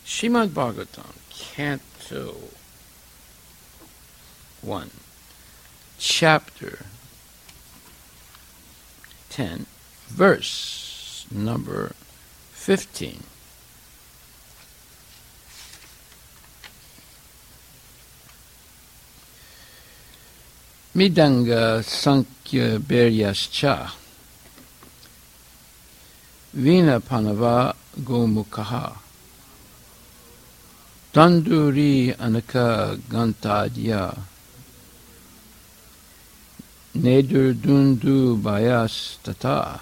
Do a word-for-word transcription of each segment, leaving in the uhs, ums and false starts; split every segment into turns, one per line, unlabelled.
Srimad Bhagavatam, Canto one, Chapter ten, Verse number fifteen. Midanga Sankhya Beryascha Vina Panava Gomukha Danduri Anaka Gantadya Nedur Dundu Bayas Tata.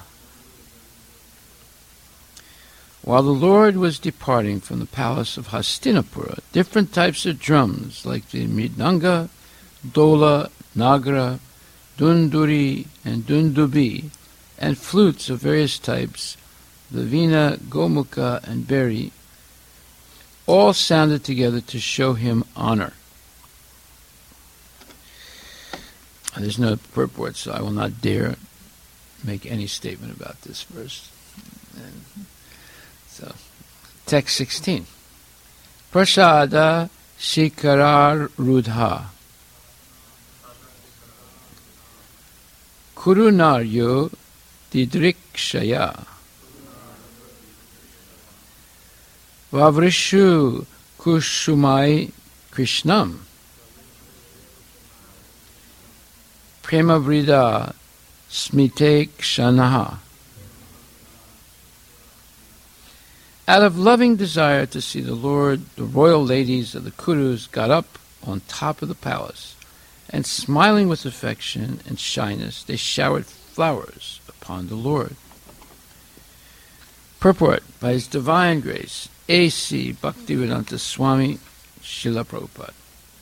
While the Lord was departing from the palace of Hastinapura, different types of drums like the Mridanga, Dola, Nagara, Dunduri, and Dundubi, and flutes of various types, the Veena, Gomukha, and Beri, all sounded together to show him honor. There's no purport, so I will not dare make any statement about this verse. And so, text sixteen. Prasada Shikarar Rudha Kurunaryo Didrikshaya Vavrishu Kushumai Krishnam Premavrida Smite Kshanaha. Out of loving desire to see the Lord, the royal ladies of the Kurus got up on top of the palace, and smiling with affection and shyness, they showered flowers upon the Lord. Purport by His Divine Grace, A C Bhaktivedanta Swami Srila Prabhupada.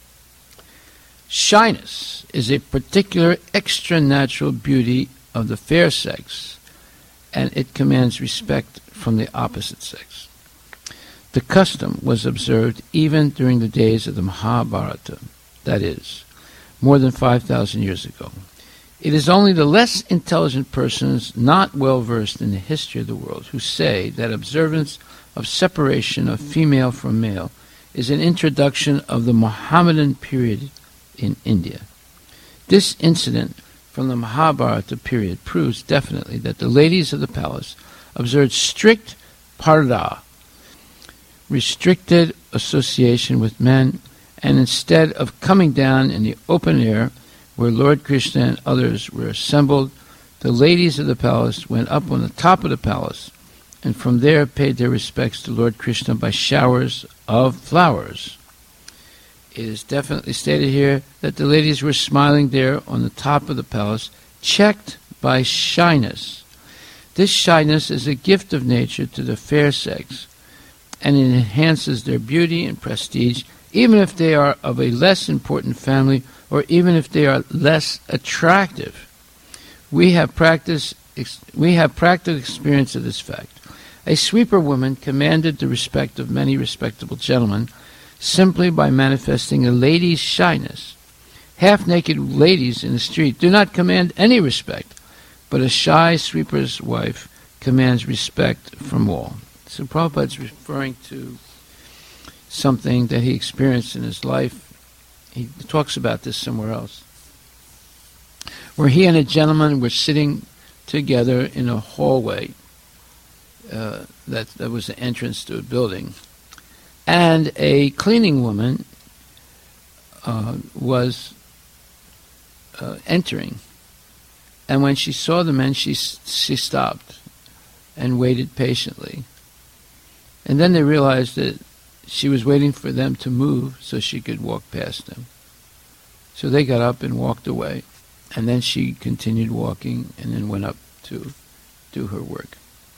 Shyness is a particular extra-natural beauty of the fair sex, and it commands respect from the opposite sex. The custom was observed even during the days of the Mahabharata, that is, more than five thousand years ago. It is only the less intelligent persons not well versed in the history of the world who say that observance of separation of female from male is an introduction of the Mohammedan period in India. This incident from the Mahabharata period proves definitely that the ladies of the palace observed strict parda, restricted association with men, and instead of coming down in the open air where Lord Krishna and others were assembled, the ladies of the palace went up on the top of the palace, and from there paid their respects to Lord Krishna by showers of flowers. It is definitely stated here that the ladies were smiling there on the top of the palace, checked by shyness. This shyness is a gift of nature to the fair sex, and it enhances their beauty and prestige, even if they are of a less important family, or even if they are less attractive. We have practiced, we have practical experience of this fact. A sweeper woman commanded the respect of many respectable gentlemen simply by manifesting a lady's shyness. Half-naked ladies in the street do not command any respect, but a shy sweeper's wife commands respect from all. So Prabhupada is referring to something that he experienced in his life. He talks about this somewhere else, where he and a gentleman were sitting together in a hallway uh, that, that was the entrance to a building, and a cleaning woman uh, was uh, entering. And when she saw the men, she she stopped and waited patiently. And then they realized that she was waiting for them to move so she could walk past them. So they got up and walked away. And then she continued walking and then went up to do her work.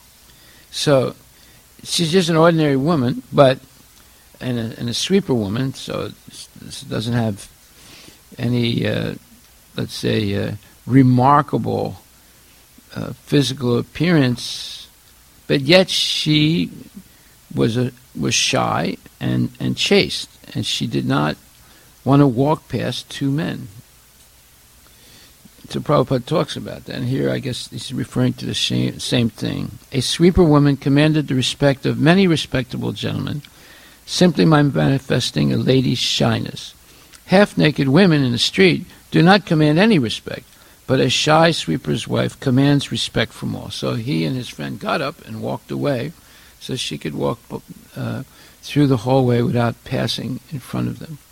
So she's just an ordinary woman, but and a, and a sweeper woman, so it doesn't have any, uh, let's say, uh, remarkable uh, physical appearance, but yet she was a was shy and, and chaste, and she did not want to walk past two men. So Prabhupada talks about that, and here I guess he's referring to the same, same thing. A sweeper woman commanded the respect of many respectable gentlemen simply by manifesting a lady's shyness. Half-naked women in the street do not command any respect, but a shy sweeper's wife commands respect from all. So he and his friend got up and walked away so she could walk uh, through the hallway without passing in front of them.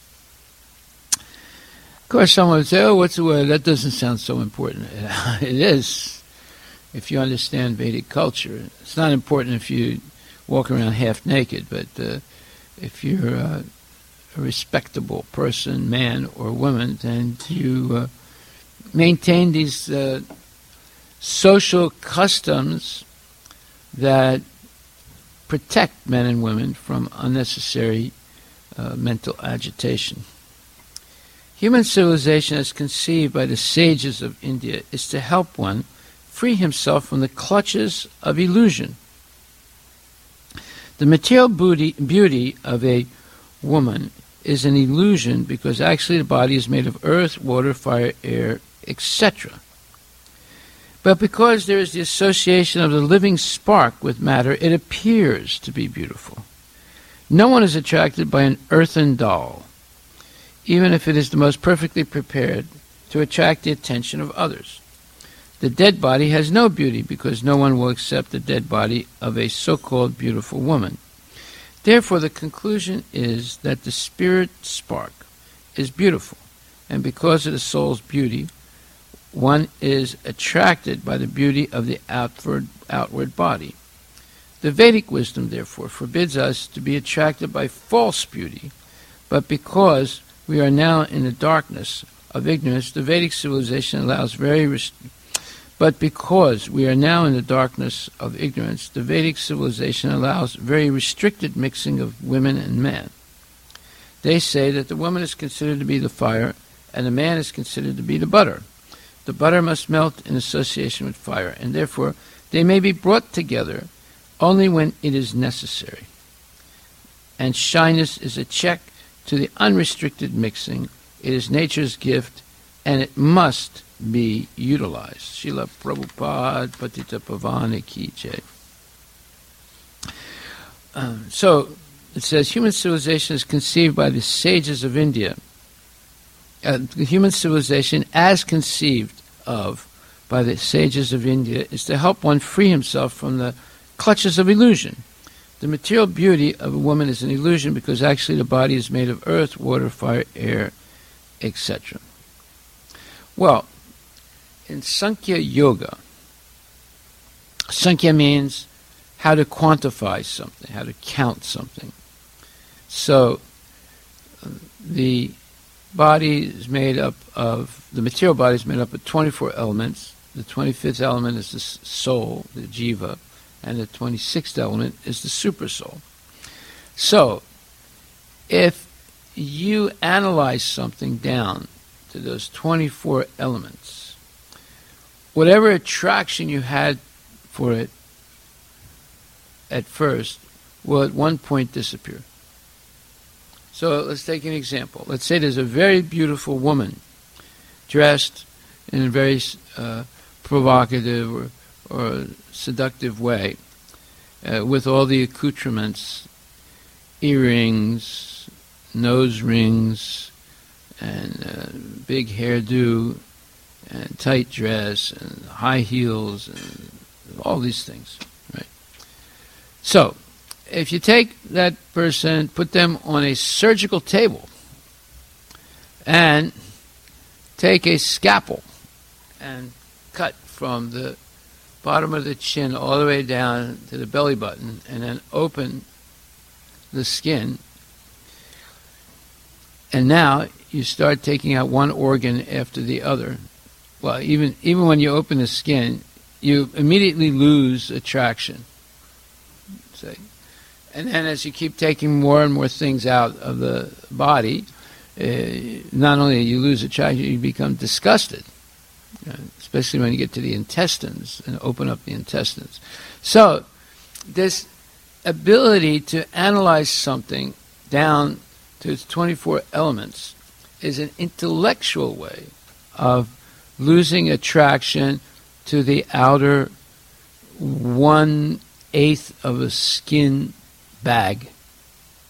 Of course, someone would say, oh, what's the word? That doesn't sound so important. It is, if you understand Vedic culture. It's not important if you walk around half naked, but uh, if you're uh, a respectable person, man or woman, then you uh, maintain these uh, social customs that protect men and women from unnecessary uh, mental agitation. Human civilization as conceived by the sages of India is to help one free himself from the clutches of illusion. The material beauty, beauty of a woman is an illusion because actually the body is made of earth, water, fire, air, et cetera. But because there is the association of the living spark with matter, it appears to be beautiful. No one is attracted by an earthen doll, even if it is the most perfectly prepared to attract the attention of others. The dead body has no beauty because no one will accept the dead body of a so-called beautiful woman. Therefore, the conclusion is that the spirit spark is beautiful, and because of the soul's beauty, one is attracted by the beauty of the outward, outward body. The Vedic wisdom, therefore, forbids us to be attracted by false beauty, but because we are now in the darkness of ignorance, the Vedic civilization allows very rest- but because we are now in the darkness of ignorance, the Vedic civilization allows very restricted mixing of women and men. They say that the woman is considered to be the fire and the man is considered to be the butter. The butter must melt in association with fire, and therefore they may be brought together only when it is necessary. And shyness is a check to the unrestricted mixing. It is nature's gift, and it must be utilized. Srila Prabhupada Patita Pavana Ki Jai. Um, so, it says, human civilization is conceived by the sages of India. Uh, the human civilization as conceived of by the sages of India is to help one free himself from the clutches of illusion. The material beauty of a woman is an illusion because actually the body is made of earth, water, fire, air, et cetera. Well, in Sankhya Yoga, Sankhya means how to quantify something, how to count something. So the body is made up of, the material body is made up of twenty-four elements. The twenty-fifth element is the soul, the jiva, and the twenty-sixth element is the supersoul. So, if you analyze something down to those twenty-four elements, whatever attraction you had for it at first will at one point disappear. So let's take an example. Let's say there's a very beautiful woman dressed in a very uh, provocative or, or seductive way uh, with all the accoutrements, earrings, nose rings, and uh, big hairdo, and tight dress, and high heels, and all these things, right? So, if you take that person, put them on a surgical table, and take a scalpel and cut from the bottom of the chin all the way down to the belly button, and then open the skin, and now you start taking out one organ after the other. Well, even even when you open the skin, you immediately lose attraction. Say, and then as you keep taking more and more things out of the body, uh, not only you lose attraction, you become disgusted, uh, especially when you get to the intestines and open up the intestines. So this ability to analyze something down to its twenty-four elements is an intellectual way of losing attraction to the outer one-eighth of a skin bag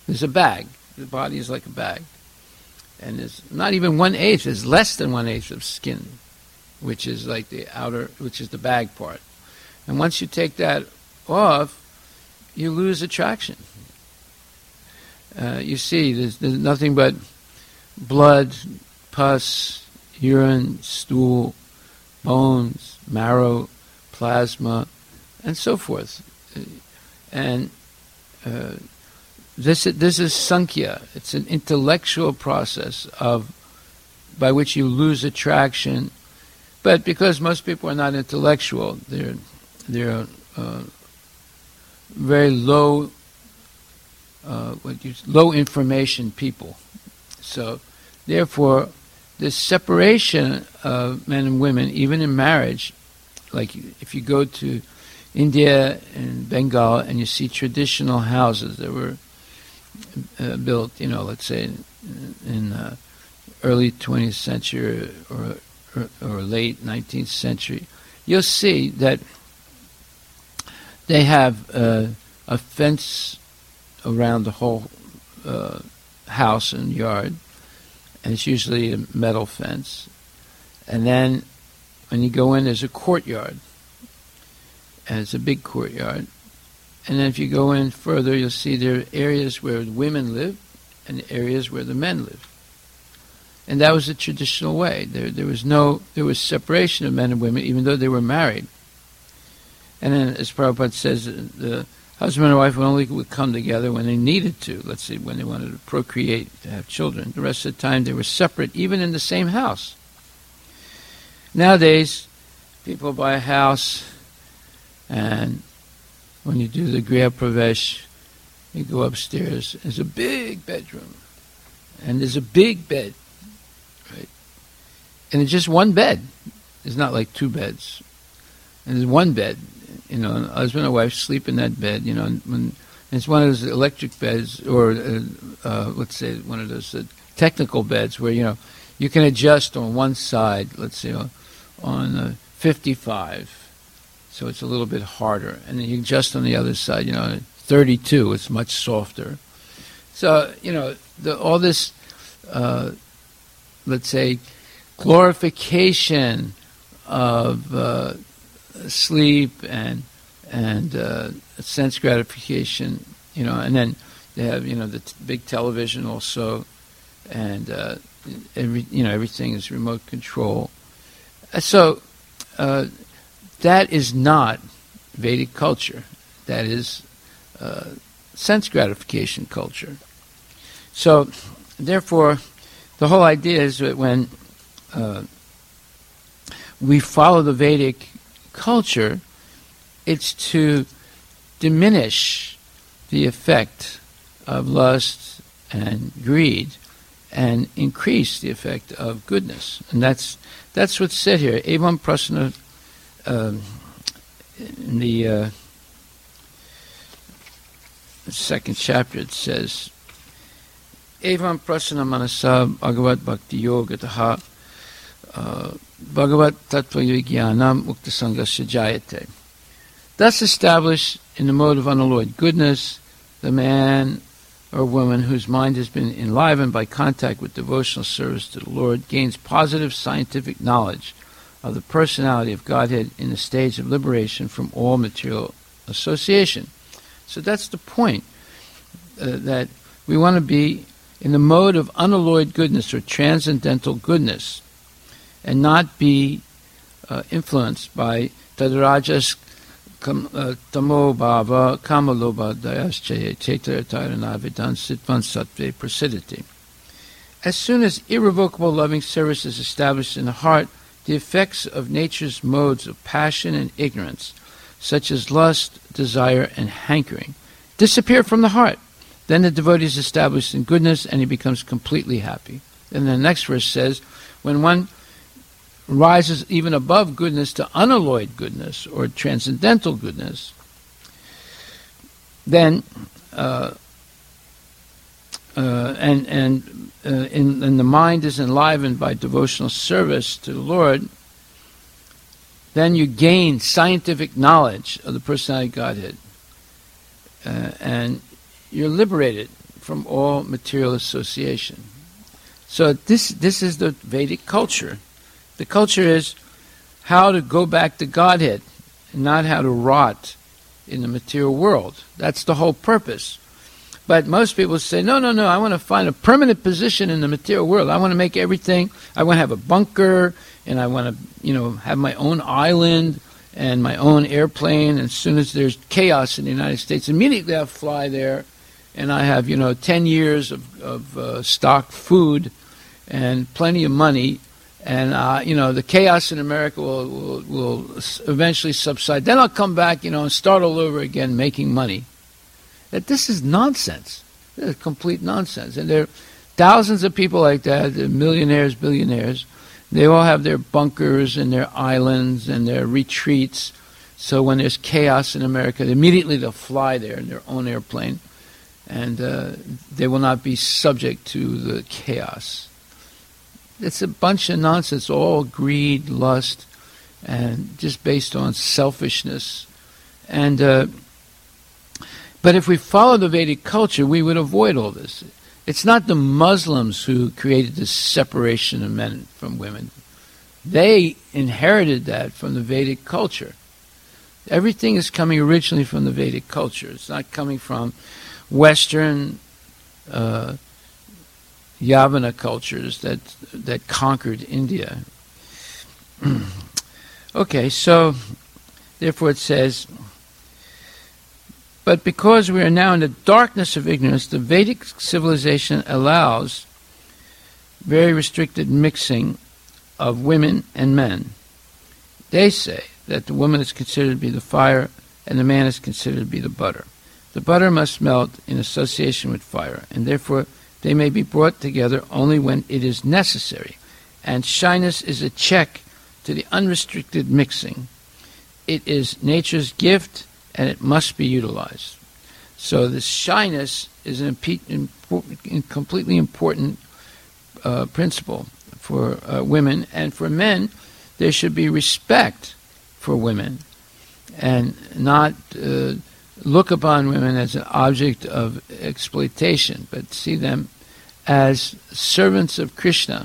There's a bag. The body is like a bag. And there's not even one-eighth, there's less than one-eighth of skin, which is like the outer, which is the bag part. And once you take that off, you lose attraction. Uh, you see, there's, there's nothing but blood, pus, urine, stool, bones, marrow, plasma, and so forth. And uh, this this is Sankhya. It's an intellectual process of by which you lose attraction. But because most people are not intellectual, they're they're uh, very low uh, what you, low information people. So therefore, this separation of men and women, even in marriage, like if you go to India and Bengal and you see traditional houses that were uh, built, you know, let's say in, in uh, early twentieth century or, or, or late nineteenth century, you'll see that they have uh, a fence around the whole uh, house and yard, and it's usually a metal fence. And then when you go in, there's a courtyard, and it's a big courtyard. And then if you go in further, you'll see there are areas where women live and areas where the men live. And that was the traditional way. There, there was no, there was separation of men and women, even though they were married. And then, as Prabhupada says, the husband and wife only would come together when they needed to. Let's say when they wanted to procreate, to have children. The rest of the time, they were separate, even in the same house. Nowadays, people buy a house, and when you do the Griha Pravesh, you go upstairs. There's a big bedroom, and there's a big bed, right? And it's just one bed. It's not like two beds. And there's one bed. You know, a husband and wife sleep in that bed. You know, and when it's one of those electric beds, or uh, uh, let's say one of those uh, technical beds where you know you can adjust on one side. Let's say uh, on uh, fifty-five. So it's a little bit harder. And then you adjust on the other side, you know, thirty-two, it's much softer. So, you know, the, all this, uh, let's say, glorification of uh, sleep and and uh, sense gratification, you know, and then they have, you know, the t- big television also, and uh, every, you know, everything is remote control. So, uh, that is not Vedic culture. That is uh, sense gratification culture. So, therefore, the whole idea is that when uh, we follow the Vedic culture, it's to diminish the effect of lust and greed and increase the effect of goodness. And that's that's what's said here. Evam prasana. Um, in the uh, second chapter it says, Evam prasana manasa bhagavat bhakti yogataha bhagavat tattva vijnanam mukta sangasya jayate. Thus established in the mode of unalloyed goodness, the man or woman whose mind has been enlivened by contact with devotional service to the Lord gains positive scientific knowledge of the personality of Godhead in the stage of liberation from all material association. So that's the point, uh, that we want to be in the mode of unalloyed goodness or transcendental goodness and not be uh, influenced by tadrajas tamo bhava kamaloba dayaschaye chetarataranā vidan sitvan sattve prasidati. As soon as irrevocable loving service is established in the heart, the effects of nature's modes of passion and ignorance, such as lust, desire, and hankering, disappear from the heart. Then the devotee is established in goodness and he becomes completely happy. And the next verse says, when one rises even above goodness to unalloyed goodness or transcendental goodness, then uh, uh, and and uh, in, and the mind is enlivened by devotional service to the Lord, then you gain scientific knowledge of the personality of Godhead, uh, and you're liberated from all material association. So this this is the Vedic culture. The culture is how to go back to Godhead, and not how to rot in the material world. That's the whole purpose. But most people say, no, no, no, I want to find a permanent position in the material world. I want to make everything, I want to have a bunker, and I want to, you know, have my own island and my own airplane. And as soon as there's chaos in the United States, immediately I fly there, and I have, you know, ten years of, of uh, stock food and plenty of money. And, uh, you know, the chaos in America will, will, will eventually subside. Then I'll come back, you know, and start all over again making money. That this is nonsense. This is complete nonsense. And there are thousands of people like that, millionaires, billionaires. They all have their bunkers and their islands and their retreats. So when there's chaos in America, immediately they'll fly there in their own airplane. And uh, they will not be subject to the chaos. It's a bunch of nonsense, all greed, lust, and just based on selfishness. And uh, but if we follow the Vedic culture, we would avoid all this. It's not the Muslims who created this separation of men from women. They inherited that from the Vedic culture. Everything is coming originally from the Vedic culture. It's not coming from Western uh, Yavana cultures that that conquered India. Okay, so therefore it says, but because we are now in the darkness of ignorance, the Vedic civilization allows very restricted mixing of women and men. They say that the woman is considered to be the fire and the man is considered to be the butter. The butter must melt in association with fire, and therefore they may be brought together only when it is necessary, and shyness is a check to the unrestricted mixing. It is nature's gift, and it must be utilized. So this shyness is an imp- completely important uh, principle for uh, women, and for men, there should be respect for women, and not uh, look upon women as an object of exploitation, but see them as servants of Krishna.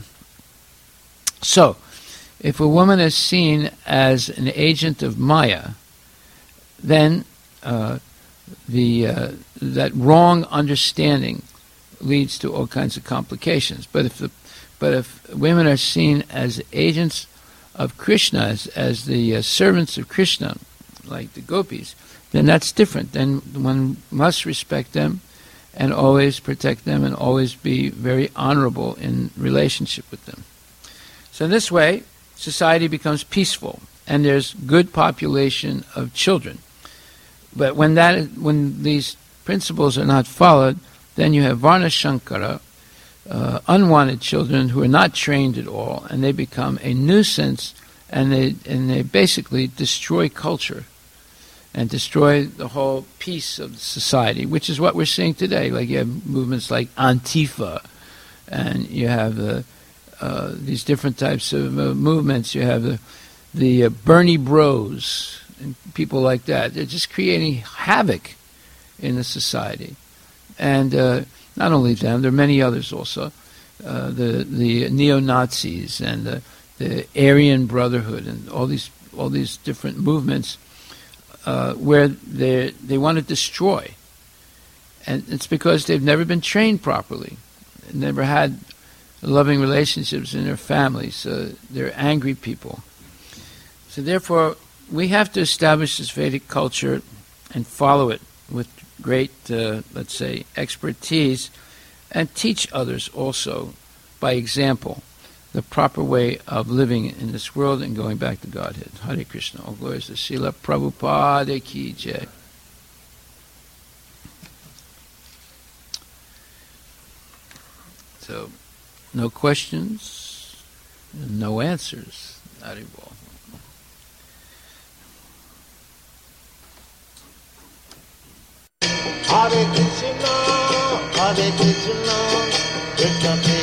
So, if a woman is seen as an agent of Maya, then uh, the uh, that wrong understanding leads to all kinds of complications. But if the but if women are seen as agents of Krishna, as, as the uh, servants of Krishna, like the gopis, then that's different. Then one must respect them and always protect them and always be very honorable in relationship with them. So in this way, society becomes peaceful and there's good population of children. But when that when these principles are not followed, then you have Varna Shankara, uh, unwanted children who are not trained at all, and they become a nuisance, and they and they basically destroy culture and destroy the whole peace of society, which is what we're seeing today. Like you have movements like Antifa, and you have uh, uh, these different types of uh, movements. You have the, the uh, Bernie Bros and people like that. They're just creating havoc in the society. And uh, not only them, there are many others also. Uh, the the neo-Nazis and the, the Aryan Brotherhood and all these all these different movements uh, where they they want to destroy. And it's because they've never been trained properly, never had loving relationships in their families. So they're angry people. So therefore, we have to establish this Vedic culture and follow it with great, uh, let's say, expertise, and teach others also by example the proper way of living in this world and going back to Godhead. Hare Krishna. All glories to Srila Prabhupada Ki Jai. So, no questions, no answers. Haribol.
Hare Krishna, Hare Krishna, Krishna